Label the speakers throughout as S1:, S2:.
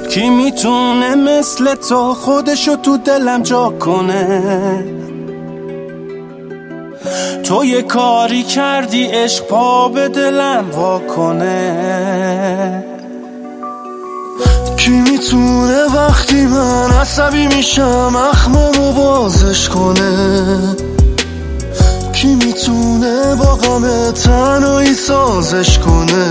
S1: کی میتونه مثل تو خودشو تو دلم جا کنه؟ تو یه کاری کردی عشق پا به دلم وا کنه.
S2: کی میتونه وقتی من عصبی میشم اخمامو بازش کنه؟ کی میتونه با غم تنهایی سازش کنه؟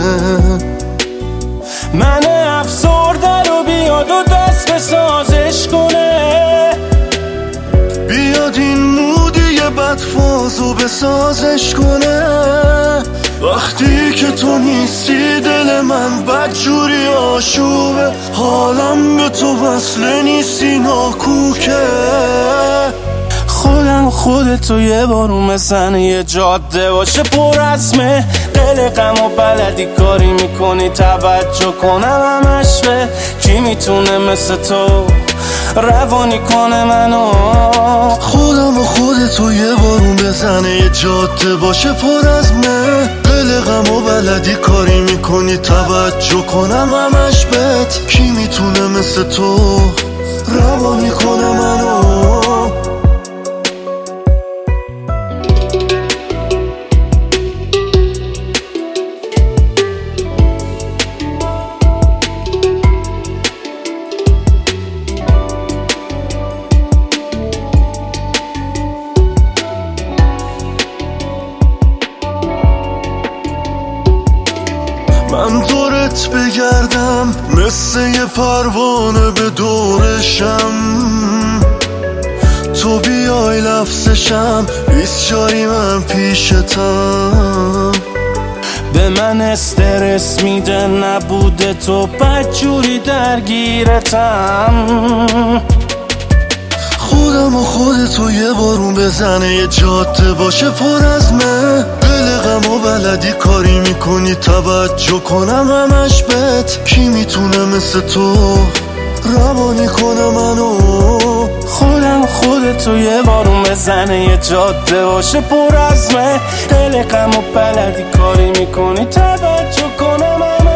S1: من افسرده رو بیاد و دست به سازش کنه.
S2: بیاد این مودی بدفازو بسازش کنه. وقتی که تو نیستی دل من بدجوری آشوبه، حالم به تو وصله نیستی ناکوکه.
S1: خودتو یه بارون مثل یه جاده باشه پر از مه، قلقم و بلدی کاری میکنی توجه کنم همش به. کی میتونه مثل تو روانی کنه منو؟
S2: خودتو یه بارون بزنه یه جاده باشه پر از مه، قلقم و بلدی کاری میکنی توجه کنم همش بهت. کی میتونه مثل تو روانی کنه منو؟ من دورت بگردم مثل یه پروانه به دورشم، تو بیای لفظشم بیست جاری من پیشتم.
S1: به من استرس میده نبوده تو بدجوری درگیرتم.
S2: خودتو یه بارون بزنه یه جاده باشه پر از مه، قلقم و بلدی کاری میکنی توجه کنم همش بهت. کی میتونه مثل تو روانی کنه منو؟
S1: خودتو یه بارون بزنه یه جاده باشه پر از مه، قلقم و بلدی کاری میکنی توجه کنم